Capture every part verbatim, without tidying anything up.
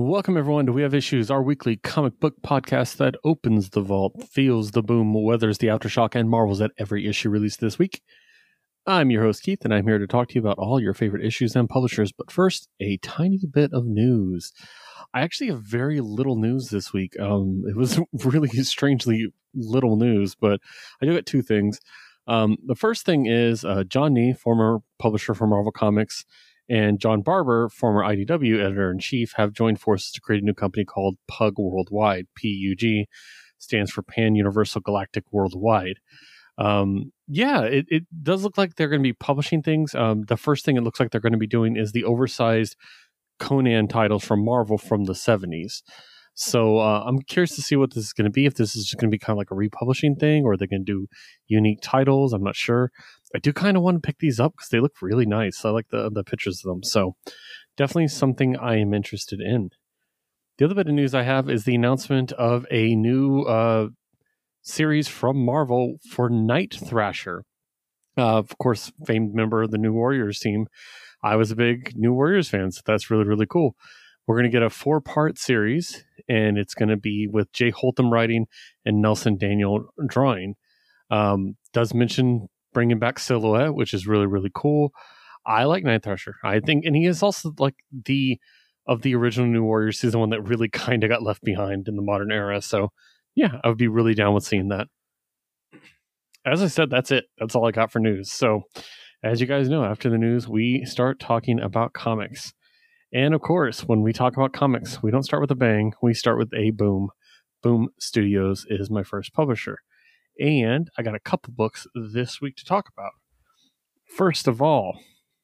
Welcome, everyone, to We Have Issues, our weekly comic book podcast that opens the vault, feels the boom, weathers the aftershock, and marvels at every issue released this week. I'm your host, Keith, and I'm here to talk to you about all your favorite issues and publishers. But first, a tiny bit of news. I actually have very little news this week. Um, it was really strangely little news, but I do get two things. Um, the first thing is uh, John Nee, former publisher for Marvel Comics, and John Barber, former I D W editor-in-chief, have joined forces to create a new company called Pug Worldwide. P U G stands for Pan Universal Galactic Worldwide. Um, yeah, it, it does look like they're going to be publishing things. Um, the first thing it looks like they're going to be doing is the oversized Conan titles from Marvel from the seventies. So uh, I'm curious to see what this is going to be, if this is just going to be kind of like a republishing thing, or they're going to do unique titles. I'm not sure. I do kind of want to pick these up because they look really nice. I like the, the pictures of them. So definitely something I am interested in. The other bit of news I have is the announcement of a new uh, series from Marvel for Night Thrasher. Uh, of course, famed member of the New Warriors team. I was a big New Warriors fan, so that's really, really cool. We're going to get a four-part series, and it's going to be with Jay Holtham writing and Nelson Daniel drawing. Um, does mention bringing back Silhouette, which is really, really cool. I like Night Thrasher. I think, and he is also like the of the original New Warriors season one that really kind of got left behind in the modern era. So, yeah, I would be really down with seeing that. As I said, that's it. That's all I got for news. So, as you guys know, after the news, we start talking about comics. And of course, when we talk about comics, we don't start with a bang. We start with a boom. Boom Studios is my first publisher. And I got a couple books this week to talk about. First of all,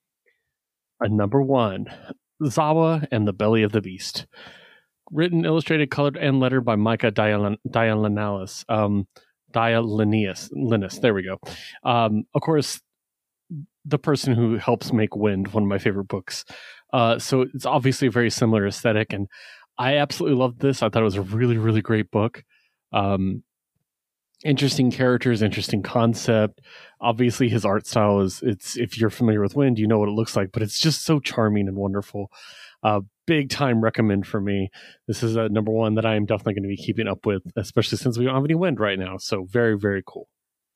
a number one, Zawa and the Belly of the Beast. Written, illustrated, colored, and lettered by Micah Dialynalis. Um, Dialynius. Linus, there we go. Um, of course, the person who helps make Wind, one of my favorite books. Uh, so it's obviously a very similar aesthetic, and I absolutely loved this. I thought it was a really, really great book. Um, interesting characters, interesting concept. Obviously, his art style is, it's, if you're familiar with Wind, you know what it looks like, but it's just so charming and wonderful. Uh, big time recommend for me. This is a number one that I am definitely going to be keeping up with, especially since we don't have any Wind right now. So very, very cool.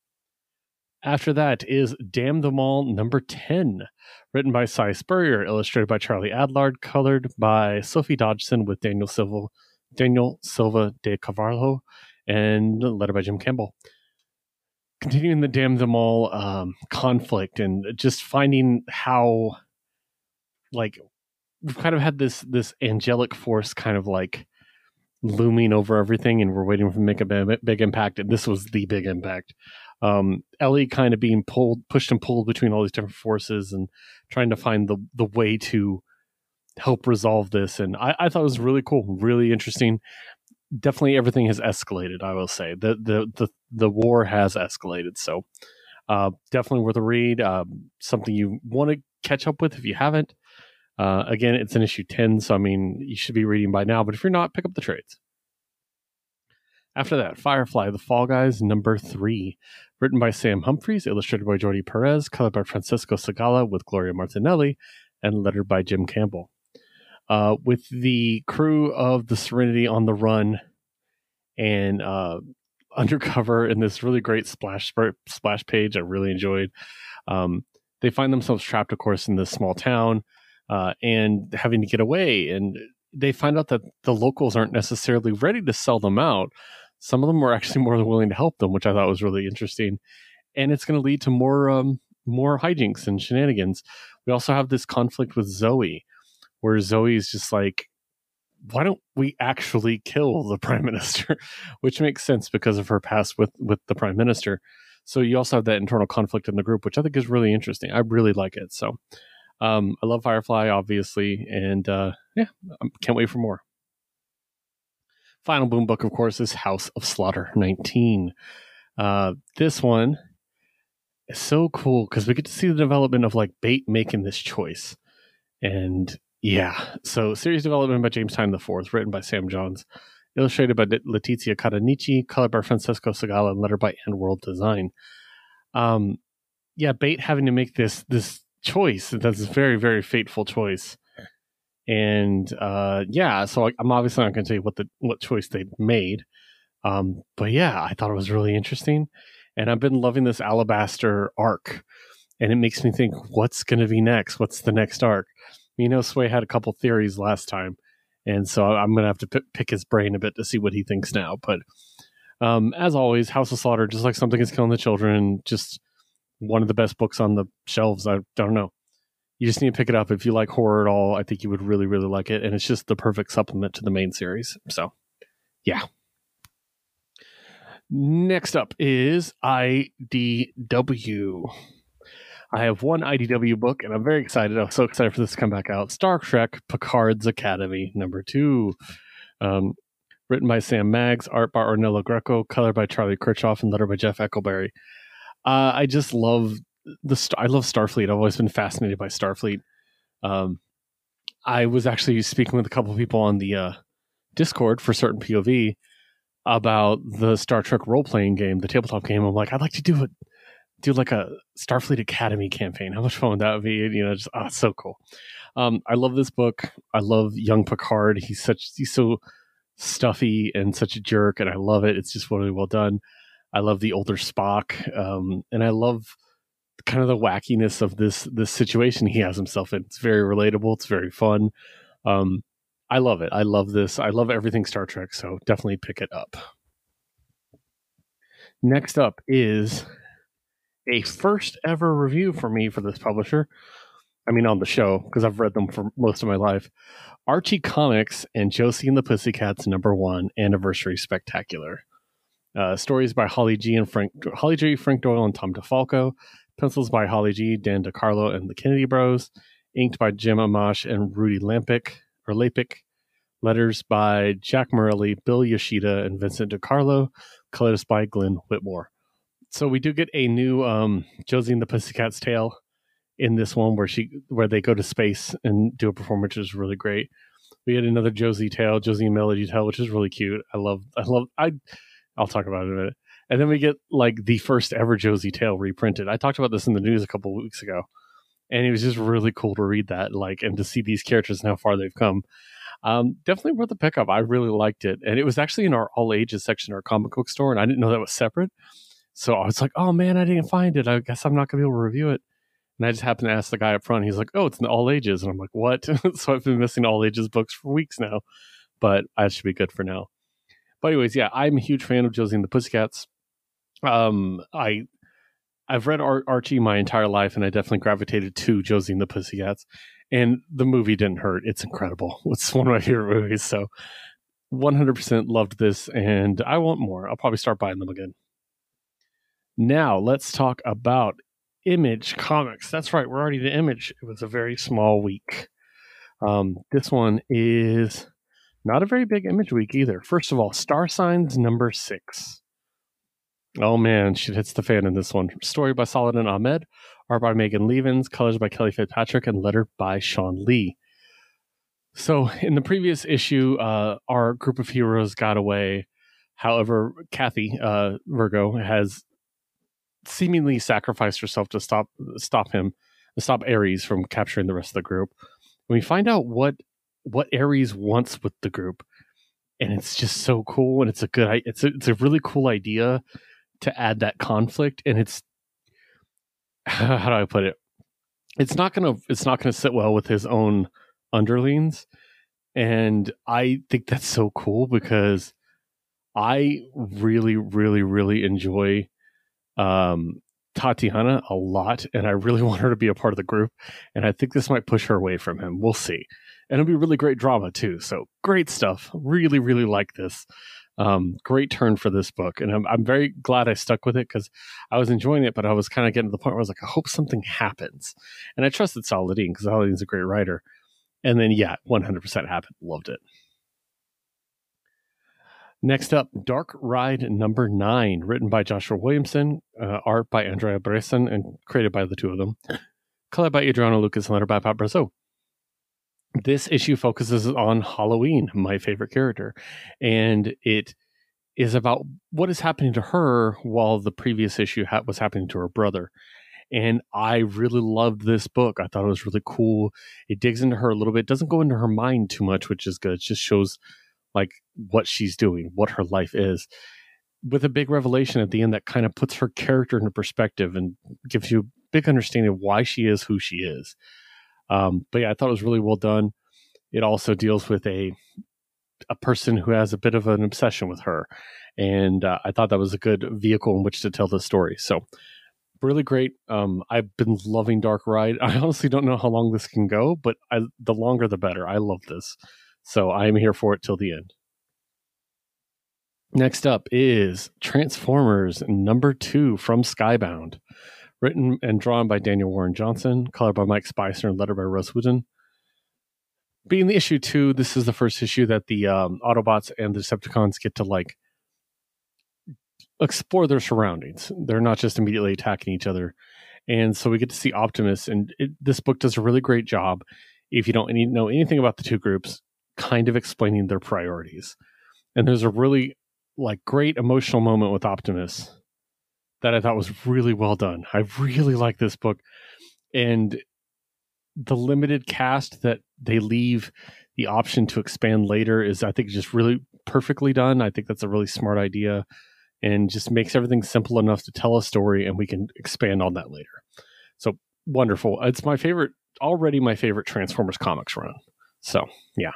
After that is Damn Them All number ten, written by Cy Spurrier, illustrated by Charlie Adlard, colored by Sophie Dodgson with Daniel Silva, Daniel Silva de Carvalho, and lettered by Jim Campbell. Continuing the Damn Them All um, conflict and just finding how, like, we've kind of had this this angelic force kind of like looming over everything, and we're waiting for them to make a big, big impact, and this was the big impact. Um, Ellie kind of being pulled, pushed and pulled between all these different forces and trying to find the, the way to help resolve this. And I, I thought it was really cool, really interesting. Definitely everything has escalated, I will say. The the the, the war has escalated. So uh, definitely worth a read. Um, something you want to catch up with if you haven't. Uh, again, it's in issue ten, so I mean, you should be reading by now. But if you're not, pick up the trades. After that, Firefly, The Fall Guys, number three. Written by Sam Humphries, illustrated by Jordi Perez, colored by Francesco Segala with Gloria Martinelli, and lettered by Jim Campbell. Uh, with the crew of the Serenity on the run and uh, undercover in this really great splash splash page I really enjoyed. Um, they find themselves trapped, of course, in this small town uh, and having to get away. And they find out that the locals aren't necessarily ready to sell them out. Some of them were actually more than willing to help them, which I thought was really interesting. And it's going to lead to more um, more hijinks and shenanigans. We also have this conflict with Zoe, where Zoe is just like, why don't we actually kill the Prime Minister? Which makes sense because of her past with, with the Prime Minister. So you also have that internal conflict in the group, which I think is really interesting. I really like it. So um, I love Firefly, obviously. And uh, yeah, I can't wait for more. Final Boom book, of course, is House of Slaughter nineteen. Uh, this one is so cool because we get to see the development of like Bate making this choice. And yeah, so series development by James Tynion the fourth, written by Sam Johns, illustrated by Letizia Cadanici, colored by Francesco Segala, and lettered by End World Design. Um, yeah, Bate having to make this this choice, that's a very, very fateful choice. And uh, yeah, so I, I'm obviously not going to tell you what the what choice they made. Um, but yeah, I thought it was really interesting. And I've been loving this Alabaster arc. And it makes me think, what's going to be next? What's the next arc? You know, Sway had a couple theories last time. And so I'm going to have to p- pick his brain a bit to see what he thinks now. But um, as always, House of Slaughter, just like Something is Killing the Children, just one of the best books on the shelves. I don't know. You just need to pick it up. If you like horror at all, I think you would really, really like it. And it's just the perfect supplement to the main series. So, yeah. Next up is I D W. I have one I D W book, and I'm very excited. I'm so excited for this to come back out. Star Trek Picard's Academy, number two. Um, written by Sam Maggs, art by Ornella Greco, color by Charlie Kirchhoff, and letter by Jeff Eckelberry. Uh, I just love the. St- I love Starfleet. I've always been fascinated by Starfleet. Um, I was actually speaking with a couple of people on the uh, Discord for certain P O V about the Star Trek role-playing game, the tabletop game. I'm like, I'd like to do it. Do like a Starfleet Academy campaign. How much fun would that be? You know, just oh, it's so cool. Um, I love this book. I love young Picard. He's such he's so stuffy and such a jerk, and I love it. It's just really well done. I love the older Spock, um, and I love kind of the wackiness of this this situation he has himself in. It's very relatable. It's very fun. Um, I love it. I love this. I love everything Star Trek. So definitely pick it up. Next up is a first ever review for me for this publisher. I mean, on the show, because I've read them for most of my life. Archie Comics and Josie and the Pussycats number one Anniversary Spectacular. Uh, stories by Holly G and Frank Holly G, Frank Doyle, and Tom DeFalco. Pencils by Holly G, Dan DeCarlo, and the Kennedy Bros. Inked by Jim Amash and Rudy Lampic or Lapik. Letters by Jack Morelli, Bill Yoshida, and Vincent DeCarlo. Colors by Glenn Whitmore. So we do get a new um, Josie and the Pussycats tale in this one, where she where they go to space and do a performance, which is really great. We had another Josie tale, Josie and Melody tale, which is really cute. I love, I love, I. I'll talk about it in a minute. And then we get like the first ever Josie tale reprinted. I talked about this in the news a couple of weeks ago, and it was just really cool to read that, like, and to see these characters and how far they've come. Um, definitely worth the pickup. I really liked it, and it was actually in our all ages section of our comic book store, and I didn't know that was separate. So I was like, oh man, I didn't find it. I guess I'm not going to be able to review it. And I just happened to ask the guy up front. He's like, oh, it's in all ages. And I'm like, what? So I've been missing all ages books for weeks now, but I should be good for now. But anyways, yeah, I'm a huge fan of Josie and the Pussycats. Um, I, I've read Ar- Archie my entire life, and I definitely gravitated to Josie and the Pussycats. And the movie didn't hurt. It's incredible. It's one of my favorite movies. So one hundred percent loved this, and I want more. I'll probably start buying them again. Now, let's talk about Image Comics. That's right, we're already to Image. It was a very small week. Um, this one is not a very big Image week either. First of all, Star Signs number six. Oh man, shit hits the fan in this one. Story by Saladin Ahmed, art by Megan Levens, colors by Kelly Fitzpatrick, and letter by Sean Lee. So, in the previous issue, uh, our group of heroes got away. However, Kathy, uh, Virgo, has seemingly sacrificed herself to stop stop him, stop Ares from capturing the rest of the group. And we find out what what Ares wants with the group, and it's just so cool. And it's a good, it's a, it's a really cool idea to add that conflict. And it's how do I put it? It's not gonna it's not gonna sit well with his own underlings, and I think that's so cool because I really, really, really enjoy um Tatiana a lot, and I really want her to be a part of the group, and I think this might push her away from him. We'll see. And it'll be really great drama too, so great stuff. Really, really like this. Um great turn for this book, and I'm, I'm very glad I stuck with it because I was enjoying it, but I was kind of getting to the point where I was like, I hope something happens. And I trusted Saladin because Saladin's a great writer. And then yeah, one hundred percent happened. Loved it. Next up, Dark Ride number nine, written by Joshua Williamson, uh, art by Andrea Bresson, and created by the two of them. Color by Adriano Lucas, and letter by Pat Brazeau. This issue focuses on Halloween, my favorite character, and it is about what is happening to her while the previous issue ha- was happening to her brother. And I really loved this book. I thought it was really cool. It digs into her a little bit. It doesn't go into her mind too much, which is good. It just shows like what she's doing, what her life is, with a big revelation at the end that kind of puts her character into perspective and gives you a big understanding of why she is who she is. Um, but yeah, I thought it was really well done. It also deals with a a person who has a bit of an obsession with her. And uh, I thought that was a good vehicle in which to tell the story. So really great. Um, I've been loving Dark Ride. I honestly don't know how long this can go, but I, the longer the better. I love this. So I'm here for it till the end. Next up is Transformers number two from Skybound. Written and drawn by Daniel Warren Johnson, colored by Mike Spicer, and lettered by Russ Wooden. Being the issue two, this is the first issue that the um, Autobots and the Decepticons get to like explore their surroundings. They're not just immediately attacking each other. And so we get to see Optimus, and it, this book does a really great job, if you don't any, know anything about the two groups, kind of explaining their priorities. And there's a really like great emotional moment with Optimus that I thought was really well done. I really like this book. And the limited cast that they leave the option to expand later is, I think, just really perfectly done. I think that's a really smart idea and just makes everything simple enough to tell a story, and we can expand on that later. So wonderful. It's my favorite, already my favorite Transformers comics run. So yeah.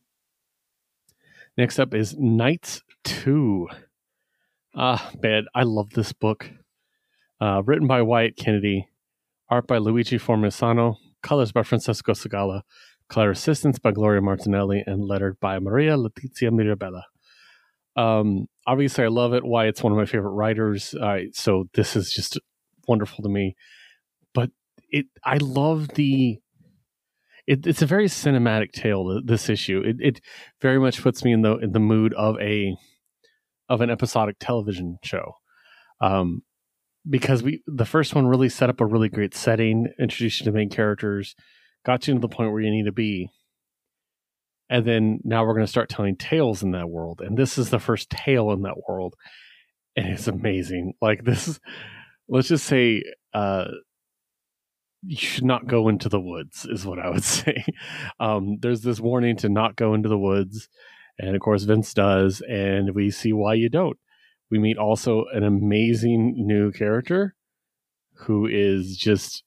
Next up is Knights two. Ah, man, I love this book. Uh, written by Wyatt Kennedy, art by Luigi Formisano, colors by Francesco Segala, color assistance by Gloria Martinelli, and lettered by Maria Letizia Mirabella. Um, obviously, I love it. Wyatt's one of my favorite writers, uh, so this is just wonderful to me. But it, I love the. It, it's a very cinematic tale. This issue, it, it very much puts me in the in the mood of a of an episodic television show. Um, because we the first one really set up a really great setting, introduced you to main characters, got you to the point where you need to be. And then now we're going to start telling tales in that world. And this is the first tale in that world. And it's amazing. Like this is, let's just say, uh, you should not go into the woods is what I would say. Um, there's this warning to not go into the woods. And of course, Vince does. And we see why you don't. We meet also an amazing new character who is just,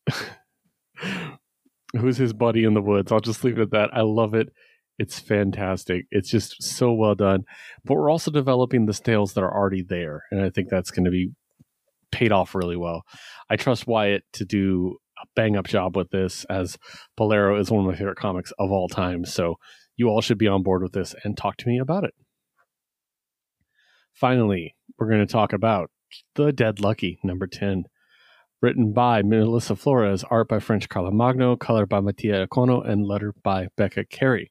who's his buddy in the woods. I'll just leave it at that. I love it. It's fantastic. It's just so well done. But we're also developing the tales that are already there. And I think that's going to be paid off really well. I trust Wyatt to do a bang up job with this, as Bolero is one of my favorite comics of all time. So you all should be on board with this and talk to me about it. Finally, we're going to talk about The Dead Lucky, number ten. Written by Melissa Flores, art by French Carla Magno, colored by Mattia Econo, and lettered by Becca Carey.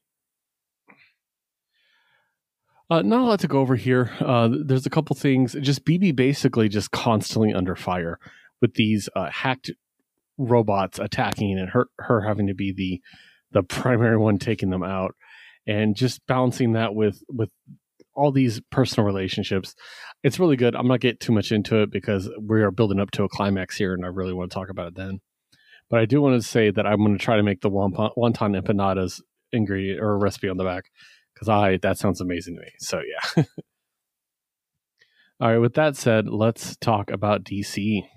Uh, not a lot to go over here. Uh, there's a couple things. Just B B basically just constantly under fire with these uh, hacked robots attacking, and her her having to be the the primary one taking them out, and just balancing that with with all these personal relationships. It's really good. I'm not getting too much into it because we are building up to a climax here, and I really want to talk about it then. But I do want to say that I'm going to try to make the wonton, wonton empanadas ingredient or recipe on the back, because I that sounds amazing to me. So yeah. All right. With that said, let's talk about D C.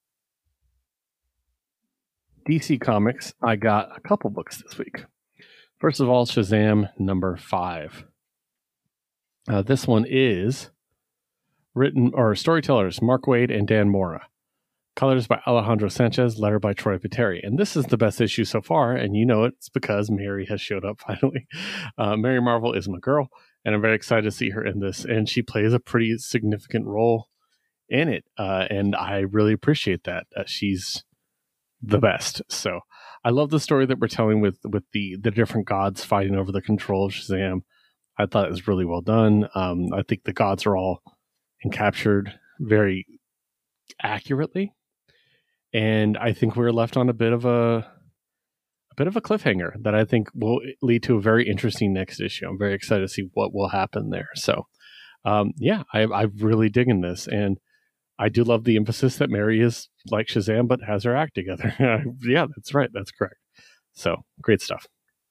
D C Comics. I got a couple books this week. First of all, Shazam number five. Uh, this one is written or storytellers Mark Waid and Dan Mora. Colors by Alejandro Sanchez, letter by Troy Peteri. And this is the best issue so far, and you know it. It's because Mary has showed up finally. Uh, Mary Marvel is my girl, and I'm very excited to see her in this. And she plays a pretty significant role in it, uh, and I really appreciate that. Uh, she's the best. So I love the story that we're telling with with the the different gods fighting over the control of Shazam. I thought it was really well done. Um, I think the gods are all encaptured very accurately. And I think we're left on a bit of a a bit of a cliffhanger that I think will lead to a very interesting next issue. I'm very excited to see what will happen there. So, um, yeah, I, I'm really digging this. And I do love the emphasis that Mary is like Shazam, but has her act together. Yeah, that's right. That's correct. So, great stuff.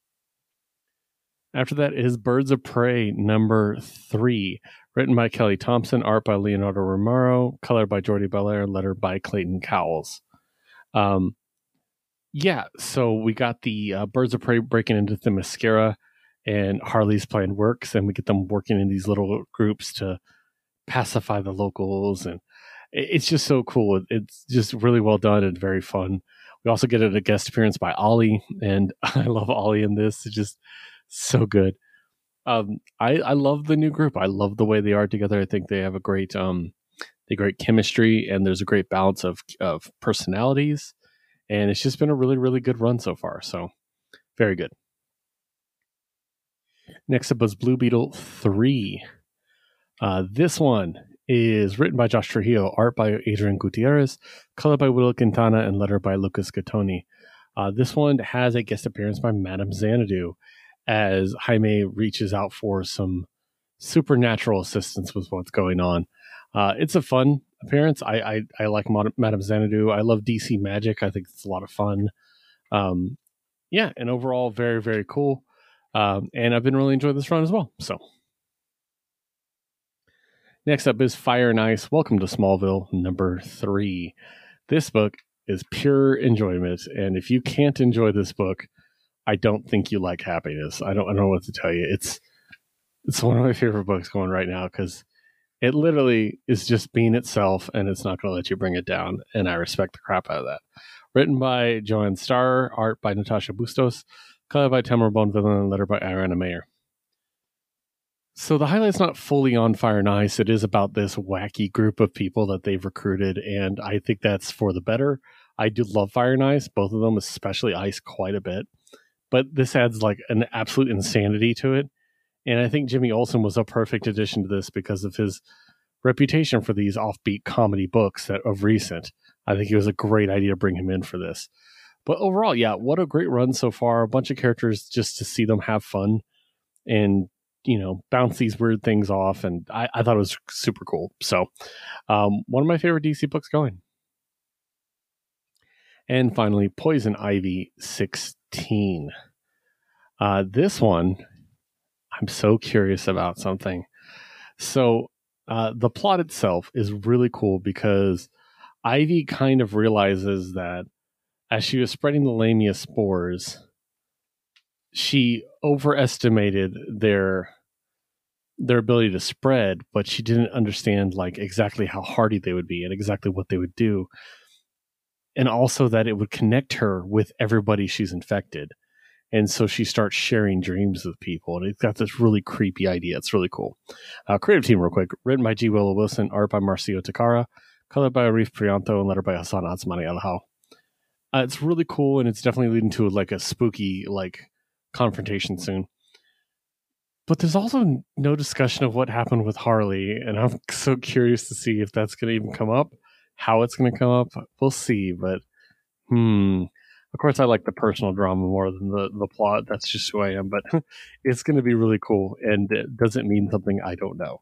After that is Birds of Prey number three, written by Kelly Thompson, art by Leonardo Romero, color by Jordi Belair, letter by Clayton Cowles. Um, yeah, so we got the uh, Birds of Prey breaking into Themyscira, and Harley's plan works, and we get them working in these little groups to pacify the locals, and it's just so cool. It's just really well done and very fun. We also get a guest appearance by Ollie, and I love Ollie in this. It's just so good. Um, I, I love the new group. I love the way they are together. I think they have a great, um, they great chemistry, and there's a great balance of of personalities. And it's just been a really, really good run so far. So very good. Next up was Blue Beetle three. Uh, this one is written by Josh Trujillo, art by Adrian Gutierrez, color by Will Quintana, and letter by Lucas Gattoni. Uh, this one has a guest appearance by Madame Xanadu, as Jaime reaches out for some supernatural assistance with what's going on. Uh, it's a fun appearance. I I, I like Mod- Madame Xanadu. I love D C Magic. I think it's a lot of fun. Um, yeah, and overall, very, very cool. Um, and I've been really enjoying this run as well. So, next up is Fire and Ice, Welcome to Smallville, number three. This book is pure enjoyment, and if you can't enjoy this book, I don't think you like happiness. I don't I don't know what to tell you. It's it's one of my favorite books going right now, because it literally is just being itself, and it's not going to let you bring it down, and I respect the crap out of that. Written by Joanne Starr, art by Natasha Bustos, color by Tamara Bonvillain, and letter by Ariana Mayer. So the highlight's not fully on Fire and Ice. It is about this wacky group of people that they've recruited, and I think that's for the better. I do love Fire and Ice, both of them, especially Ice, quite a bit. But this adds like an absolute insanity to it. And I think Jimmy Olsen was a perfect addition to this because of his reputation for these offbeat comedy books that of recent. I think it was a great idea to bring him in for this. But overall, yeah, what a great run so far. A bunch of characters just to see them have fun and, you know, bounce these weird things off. And I, I thought it was super cool. So um, one of my favorite D C books going. And finally, Poison Ivy sixteen. Uh, this one, I'm so curious about something. So uh, the plot itself is really cool because Ivy kind of realizes that as she was spreading the Lamia spores, she overestimated their their ability to spread, but she didn't understand like exactly how hardy they would be and exactly what they would do. And also that it would connect her with everybody she's infected. And so she starts sharing dreams with people. And it's got this really creepy idea. It's really cool. Uh, creative team real quick. Written by G. Willow Wilson. Art by Marcio Takara. Colored by Arif Prianto. And letter by Hassan Atzmani Alhau. Uh, it's really cool. And it's definitely leading to like a spooky like confrontation soon. But there's also no discussion of what happened with Harley. And I'm so curious to see if that's going to even come up. How it's going to come up. We'll see. But hmm... Of course, I like the personal drama more than the, the plot. That's just who I am. But it's going to be really cool. And it doesn't mean something I don't know.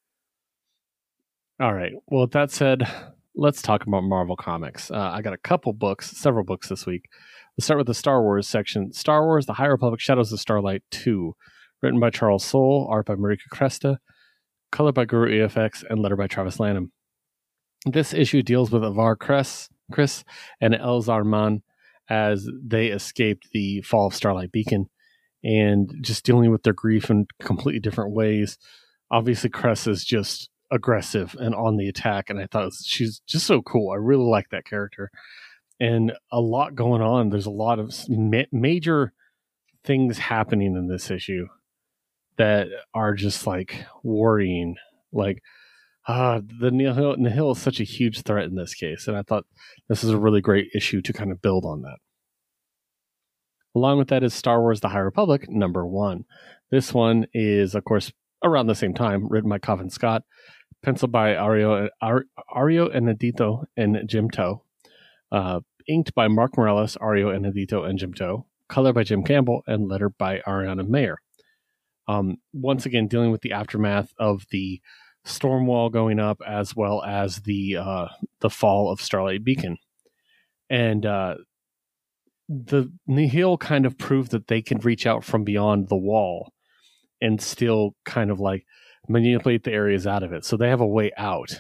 All right. Well, with that said, let's talk about Marvel Comics. Uh, I got a couple books, several books this week. Let's start with the Star Wars section. Star Wars, The High Republic, Shadows of Starlight two. Written by Charles Soule. Art by Marika Cresta. Color by Guru E F X. And letter by Travis Lanham. This issue deals with Avar Chris, Chris and Elzar Mann as they escaped the fall of Starlight Beacon and just dealing with their grief in completely different ways. Obviously, Cress is just aggressive and on the attack, and I thought she's just so cool. I really like that character. And a lot going on. There's a lot of ma- major things happening in this issue that are just like worrying. Like, Ah, the Nihil, Nihil is such a huge threat in this case, and I thought this is a really great issue to kind of build on that. Along with that is Star Wars The High Republic, number one. This one is, of course, around the same time, written by Coffin Scott, penciled by Ario, Ar, Ario Enedito and Jim Toh, uh, inked by Mark Morales, Ario Enedito, and Jim Toh, colored by Jim Campbell, and lettered by Ariana Mayer. Um, once again, dealing with the aftermath of the Stormwall going up, as well as the uh, the fall of Starlight Beacon. And uh, the Nihil kind of proved that they can reach out from beyond the wall and still kind of like manipulate the areas out of it. So they have a way out.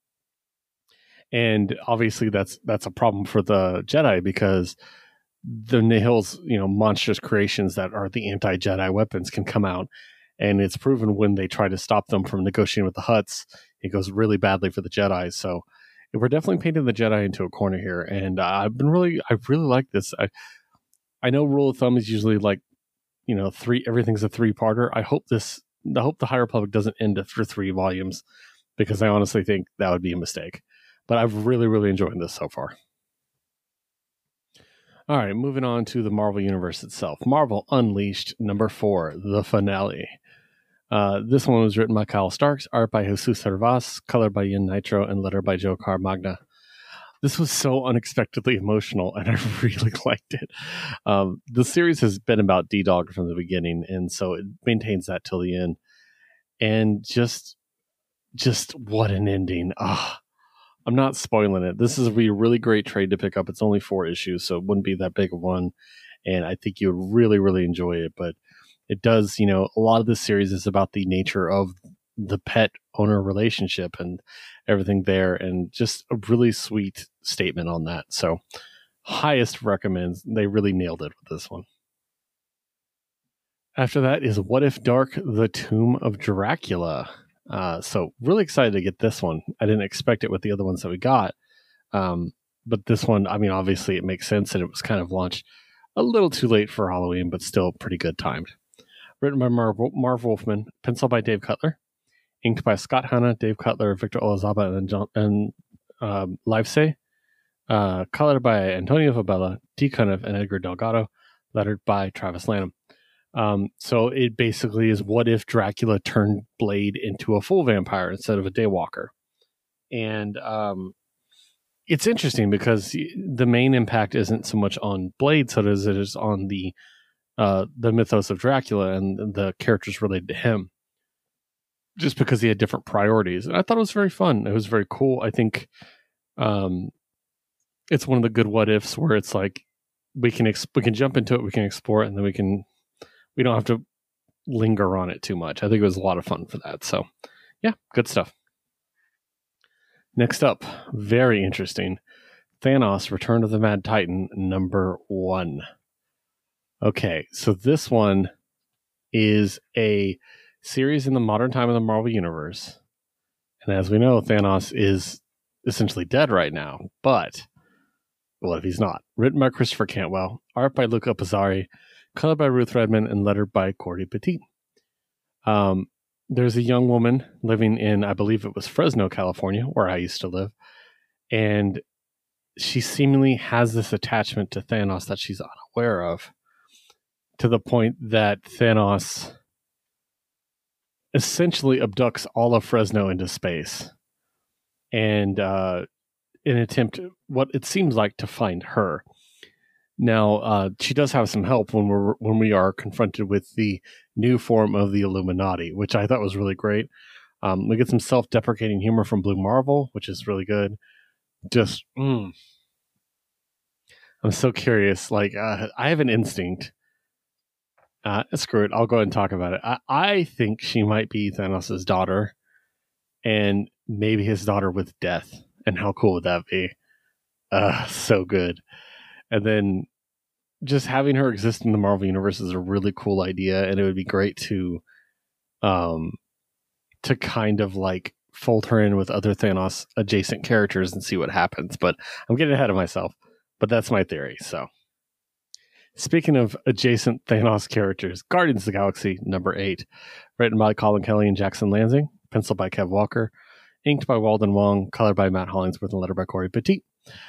And obviously that's that's a problem for the Jedi, because the Nihil's, you know, monstrous creations that are the anti-Jedi weapons can come out. And it's proven when they try to stop them from negotiating with the Hutts, it goes really badly for the Jedi. So we're definitely painting the Jedi into a corner here. And uh, I've been really, I really like this. I, I know rule of thumb is usually like, you know, three, everything's a three-parter. I hope this, I hope the High Republic doesn't end after three volumes, because I honestly think that would be a mistake. But I've really, really enjoyed this so far. All right, moving on to the Marvel Universe itself. Marvel Unleashed, number four, the finale. Uh, this one was written by Kyle Starks, art by Jesus Hervas, colored by Ian Nitro, and letter by Joe Caramagna. This was so unexpectedly emotional, and I really liked it. Um, the series has been about D-Dog from the beginning, and so it maintains that till the end. And just, just what an ending. Ah. I'm not spoiling it. This is a really great trade to pick up. It's only four issues, so it wouldn't be that big of one. And I think you would really, really enjoy it. But it does, you know, a lot of this series is about the nature of the pet owner relationship and everything there. And just a really sweet statement on that. So highest recommends. They really nailed it with this one. After that is What If Dark, The Tomb of Dracula. Uh, so really excited to get this one. I didn't expect it with the other ones that we got. Um, but this one, I mean, obviously it makes sense, and it was kind of launched a little too late for Halloween, but still pretty good timed. Written by Marv, Marv Wolfman, penciled by Dave Cutler, inked by Scott Hanna, Dave Cutler, Victor Olazaba, and, John, and um, Livesay, uh, colored by Antonio Fabella, D. Cunniff, and Edgar Delgado, lettered by Travis Lanham. Um, so it basically is, what if Dracula turned Blade into a full vampire instead of a daywalker? And um, it's interesting because the main impact isn't so much on Blade, so as it is on the uh, the mythos of Dracula and the characters related to him, just because he had different priorities. And I thought it was very fun. It was very cool. I think um, it's one of the good what ifs where it's like we can exp- we can jump into it, we can explore it, and then we can. We don't have to linger on it too much. I think it was a lot of fun for that. So, yeah, good stuff. Next up, very interesting. Thanos, Return of the Mad Titan, number one. Okay, so this one is a series in the modern time of the Marvel Universe. And as we know, Thanos is essentially dead right now. But, what if he's not? Written by Christopher Cantwell, art by Luca Pizzari, colored by Ruth Redmond, and lettered by Cordy Petit. Um, there's a young woman living in, I believe it was Fresno, California, where I used to live. And she seemingly has this attachment to Thanos that she's unaware of, to the point that Thanos essentially abducts all of Fresno into space. And uh, in an attempt, what it seems like, to find her. Now, uh, she does have some help when we're when we are confronted with the new form of the Illuminati, which I thought was really great. Um, we get some self-deprecating humor from Blue Marvel, which is really good. Just, mm. I'm so curious. Like, uh, I have an instinct. Uh, screw it. I'll go ahead and talk about it. I, I think she might be Thanos' daughter, and maybe his daughter with death. And how cool would that be? Uh, so good. And then just having her exist in the Marvel Universe is a really cool idea, and it would be great to um to kind of like fold her in with other Thanos adjacent characters and see what happens. But I'm getting ahead of myself. But that's my theory. So speaking of adjacent Thanos characters, Guardians of the Galaxy number eight, written by Colin Kelly and Jackson Lansing, penciled by Kev Walker, inked by Walden Wong, colored by Matt Hollingsworth, and lettered by Corey Petit.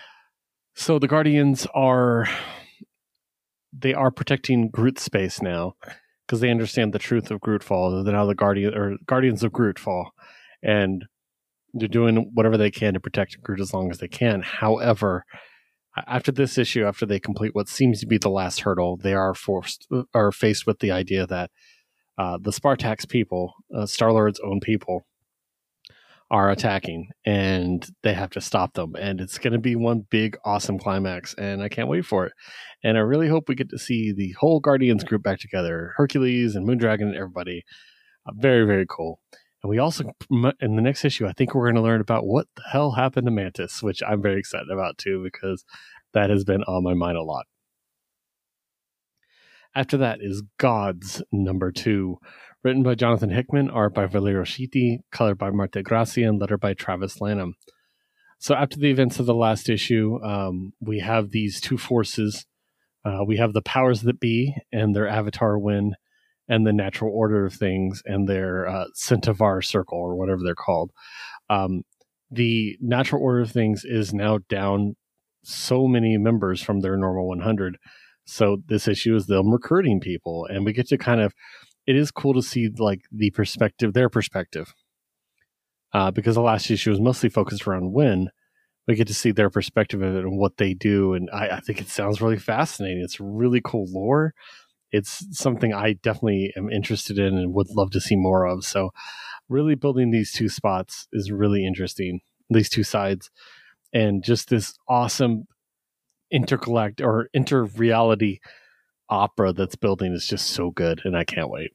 So the Guardians are, they are protecting Groot space now, because they understand the truth of Grootfall. They're now the Guardian or Guardians of Grootfall, and they're doing whatever they can to protect Groot as long as they can. However, after this issue, after they complete what seems to be the last hurdle, they are forced are faced with the idea that uh, the Spartax people, uh, Star-Lord's own people, are attacking, and they have to stop them. And it's going to be one big, awesome climax, and I can't wait for it. And I really hope we get to see the whole Guardians group back together, Hercules and Moondragon and everybody. Uh, very, very cool. And we also, in the next issue, I think we're going to learn about what the hell happened to Mantis, which I'm very excited about too, because that has been on my mind a lot. After that is Gods, number two, written by Jonathan Hickman, art by Valerio Schiti, colored by Marte Gracia, and letter by Travis Lanham. So after the events of the last issue, um, we have these two forces. Uh, we have the powers that be and their Avatar Wind, and the natural order of things and their uh, Centaur Circle, or whatever they're called. Um, the natural order of things is now down so many members from their normal one hundred. So this issue is them recruiting people, and we get to kind of, it is cool to see like the perspective, their perspective, uh, because the last issue was mostly focused around Wynn. We get to see their perspective of it and what they do, and I, I think it sounds really fascinating. It's really cool lore. It's something I definitely am interested in and would love to see more of. So really building these two spots is really interesting, these two sides, and just this awesome intergalact or inter-reality opera that's building is just so good, and I can't wait.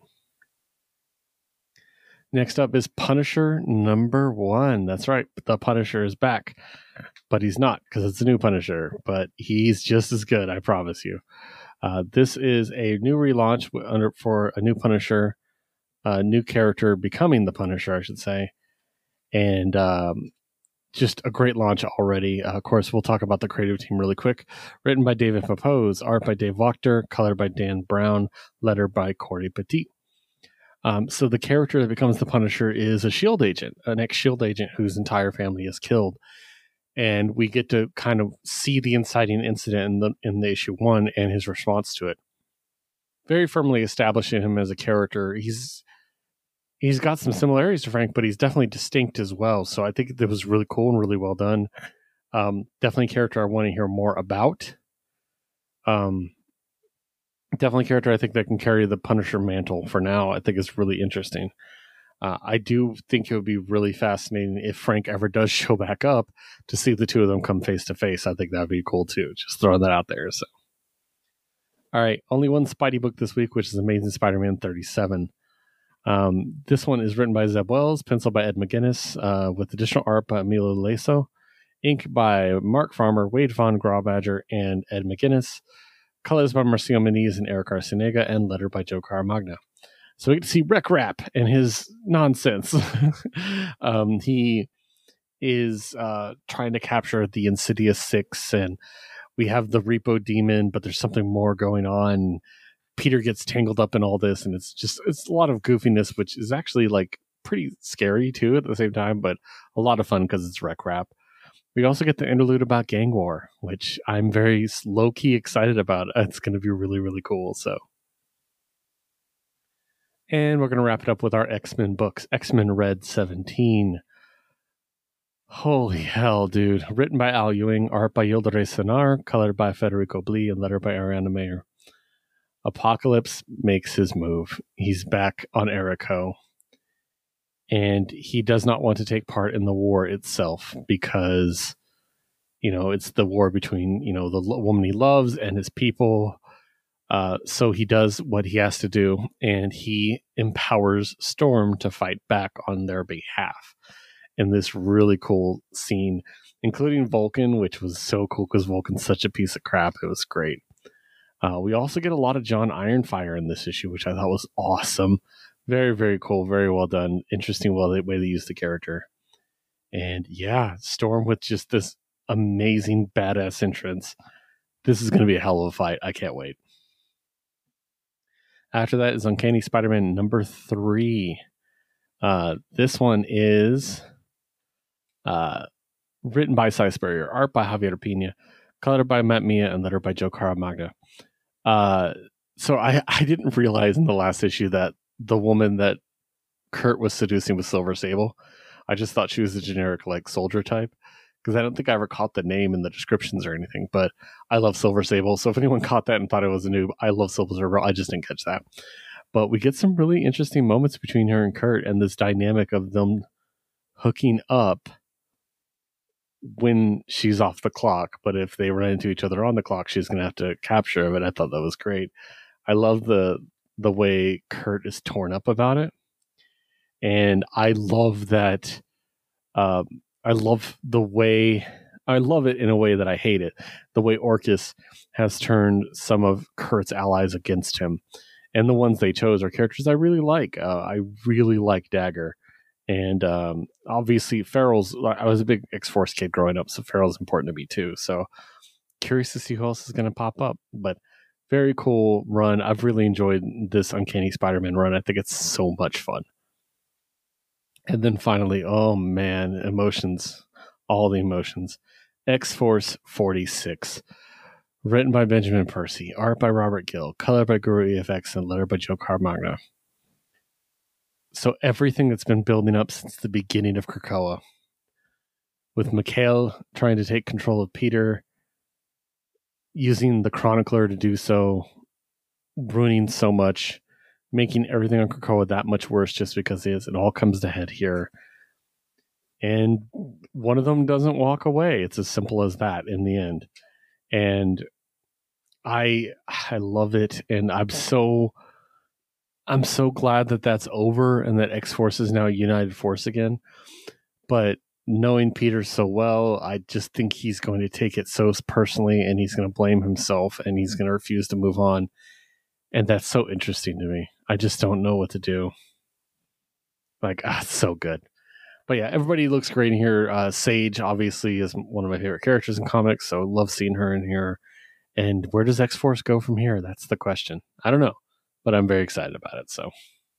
Next up is Punisher number one. That's right, the Punisher is back, but he's not, because it's a new Punisher, but he's just as good, I promise you. Uh, this is a new relaunch under for a new Punisher, a new character becoming the Punisher, I should say, and um, just a great launch already. Uh, of course, we'll talk about the creative team really quick. Written by David Pepose, art by Dave Wachter, color by Dan Brown, letter by Corey Petit. Um, so the character that becomes the Punisher is a SHIELD agent, an ex-SHIELD agent whose entire family is killed. And we get to kind of see the inciting incident in the, in the issue one and his response to it. Very firmly establishing him as a character. He's he's got some similarities to Frank, but he's definitely distinct as well. So I think that was really cool and really well done. Um, definitely a character I want to hear more about. Um, definitely a character I think that can carry the Punisher mantle for now. I think it's really interesting. Uh, I do think it would be really fascinating if Frank ever does show back up to see the two of them come face to face. I think that would be cool too. Just throwing that out there. So, all right, only one Spidey book this week, which is Amazing Spider-Man thirty-seven. Um, this one is written by Zeb Wells, penciled by Ed McGuinness, uh, with additional art by Emilio Laso, ink by Mark Farmer, Wade Von Grawbadger, and Ed McGuinness, colors by Marcio Meniz and Eric Arciniega, and letter by Joe Caramagna. So we get to see Rec Rap and his nonsense. um, he is uh, trying to capture the Insidious Six, and we have the Repo Demon, but there's something more going on. Peter gets tangled up in all this, and it's just it's a lot of goofiness, which is actually like pretty scary too at the same time, but a lot of fun because it's Rec Rap. We also get the interlude about Gang War, which I'm very low-key excited about. It's going to be really, really cool. So. And we're going to wrap it up with our X-Men books. X-Men Red seventeen. Holy hell, dude. Written by Al Ewing, art by Yildiray Cinar, colored by Federico Blee, and letter by Ariana Mayer. Apocalypse makes his move. He's back on Erico. And he does not want to take part in the war itself because, you know, it's the war between, you know, the woman he loves and his people. Uh, so he does what he has to do, and he empowers Storm to fight back on their behalf in this really cool scene, including Vulcan, which was so cool because Vulcan's such a piece of crap. It was great. Uh, we also get a lot of John Ironfire in this issue, which I thought was awesome. Very, very cool. Very well done. Interesting way they, way they use the character. And yeah, Storm with just this amazing badass entrance. This is going to be a hell of a fight. I can't wait. After that is Uncanny Spider-Man number three. Uh, this one is uh, written by Cy Spurrier, art by Javier Pina, colored by Matt Mia, and letter by Joe Caramagna. Uh, so I, I didn't realize in the last issue that the woman that Kurt was seducing was Silver Sable. I just thought she was a generic like soldier type, because I don't think I ever caught the name in the descriptions or anything, but I love Silver Sable. So if anyone caught that and thought it was a noob, I love Silver Sable. I just didn't catch that. But we get some really interesting moments between her and Kurt, and this dynamic of them hooking up when she's off the clock, but if they run into each other on the clock, she's going to have to capture him. And I thought that was great. I love the the way Kurt is torn up about it. And I love that. Um, I love the way, I love it in a way that I hate it. The way Orcus has turned some of Kurt's allies against him. And the ones they chose are characters I really like. Uh, I really like Dagger. And um, obviously, Farrell's, I was a big X-Force kid growing up, so Farrell's important to me too. So curious to see who else is going to pop up. But very cool run. I've really enjoyed this Uncanny Spider-Man run. I think it's so much fun. And then finally, oh man, emotions. All the emotions. X-Force forty-six. Written by Benjamin Percy. Art by Robert Gill. Color by Guru E F X. And letter by Joe Caramagna. So everything that's been building up since the beginning of Krakoa, with Mikhail trying to take control of Peter, using the Chronicler to do so, ruining so much, making everything on Krakoa that much worse just because it is. It all comes to head here. And one of them doesn't walk away. It's as simple as that in the end. And I I love it. And I'm so... I'm so glad that that's over and that X-Force is now a united force again. But knowing Peter so well, I just think he's going to take it so personally and he's going to blame himself and he's going to refuse to move on. And that's so interesting to me. I just don't know what to do. Like, ah, it's so good. But yeah, everybody looks great in here. Uh, Sage, obviously, is one of my favorite characters in comics, so love seeing her in here. And where does X-Force go from here? That's the question. I don't know. But I'm very excited about it. So,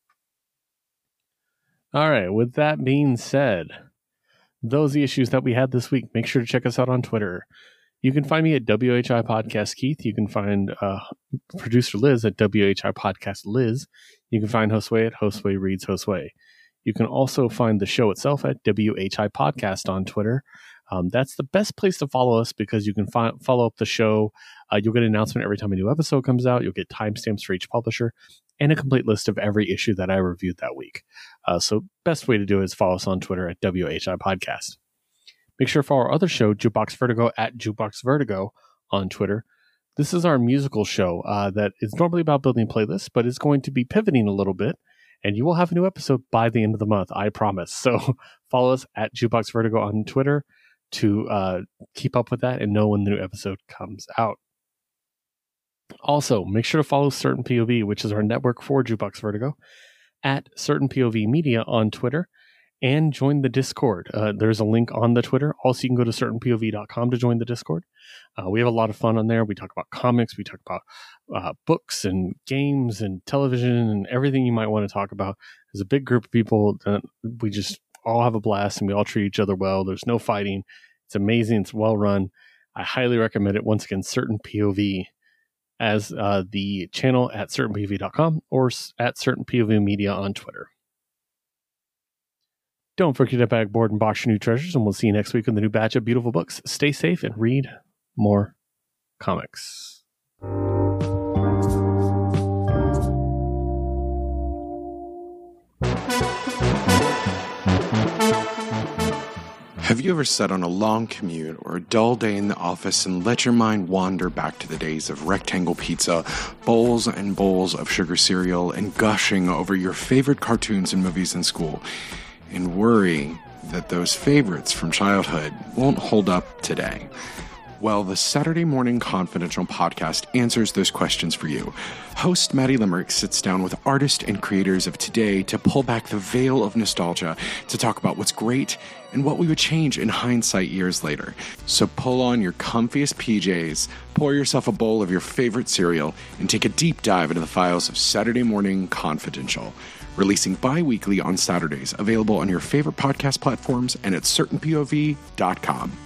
all right. With that being said, those are the issues that we had this week. Make sure to check us out on Twitter. You can find me at W H I Podcast Keith. You can find uh, producer Liz at W H I Podcast Liz. You can find Josue at Josue Reads Josue. You can also find the show itself at W H I Podcast on Twitter. Um, that's the best place to follow us because you can fi- follow up the show. Uh, you'll get an announcement every time a new episode comes out. You'll get timestamps for each publisher and a complete list of every issue that I reviewed that week. Uh, so best way to do it is follow us on Twitter at W H I Podcast. Make sure to follow our other show, Jukebox Vertigo, at Jukebox Vertigo on Twitter. This is our musical show uh, that is normally about building playlists, but is going to be pivoting a little bit. And you will have a new episode by the end of the month, I promise. So follow us at Jukebox Vertigo on Twitter to uh, keep up with that and know when the new episode comes out. Also, make sure to follow Certain P O V, which is our network for Jukebox Vertigo, at Certain P O V Media on Twitter, and join the Discord. Uh, there's a link on the Twitter. Also, you can go to certain P O V dot com to join the Discord. Uh, we have a lot of fun on there. We talk about comics, we talk about uh, books and games and television and everything you might want to talk about. There's a big group of people that we just all have a blast and we all treat each other well. There's no fighting. It's amazing. It's well run. I highly recommend it. Once again, Certain P O V as uh, the channel at certain P O V dot com or at Certain P O V Media on Twitter. Don't forget to bag, board, and box your new treasures, and we'll see you next week with a new batch of beautiful books. Stay safe and read more comics. Have you ever sat on a long commute or a dull day in the office and let your mind wander back to the days of rectangle pizza, bowls and bowls of sugar cereal, and gushing over your favorite cartoons and movies in school, and worry that those favorites from childhood won't hold up today? Well, the Saturday Morning Confidential podcast answers those questions for you. Host Maddie Limerick sits down with artists and creators of today to pull back the veil of nostalgia to talk about what's great and what we would change in hindsight years later. So pull on your comfiest P Js, pour yourself a bowl of your favorite cereal, and take a deep dive into the files of Saturday Morning Confidential. Releasing bi-weekly on Saturdays, available on your favorite podcast platforms and at certain P O V dot com.